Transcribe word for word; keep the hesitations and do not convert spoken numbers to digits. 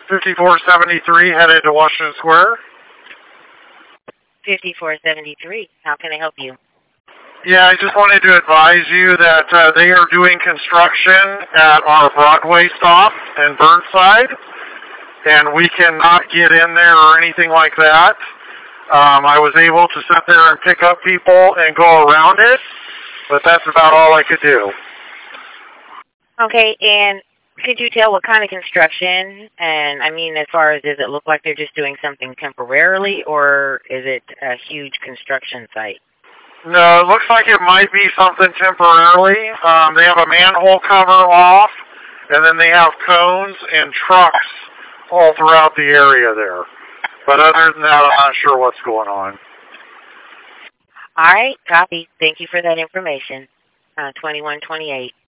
fifty-four seventy-three headed to Washington Square. fifty-four seventy-three. How can I help you? Yeah, I just wanted to advise you that uh, they are doing construction at our Broadway stop in Burnside, and we cannot get in there or anything like that. Um, I was able to sit there and pick up people and go around it, but that's about all I could do. Okay, and could you tell what kind of construction? And I mean, as far as, does it look like they're just doing something temporarily, or is it a huge construction site? No, it looks like it might be something temporarily. Um, they have a manhole cover off, and then they have cones and trucks all throughout the area there. But other than that, I'm not sure what's going on. All right, copy. Thank you for that information. Uh, twenty-one twenty-eight.